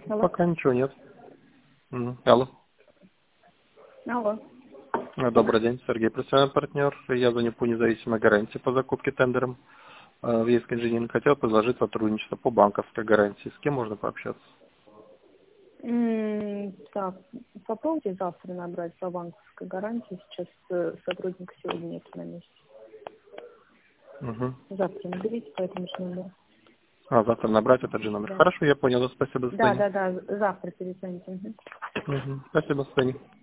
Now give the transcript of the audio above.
Алло. Пока ничего нет. Алло. Алло. Добрый день, Сергей, профессиональный партнер. Я звоню по независимой гарантии по закупке тендером в ЕСК Инжиниринг. Хотел предложить сотрудничество по банковской гарантии. С кем можно пообщаться? Так, попробуйте завтра набрать по банковской гарантии. Сейчас сотрудника сегодня нет на месте. Угу. Завтра наберите по этому же номеру. Завтра набрать этот же номер. Да. Хорошо, я понял. Спасибо, до свидания. Да, завтра перезвоните. Спасибо, до свидания.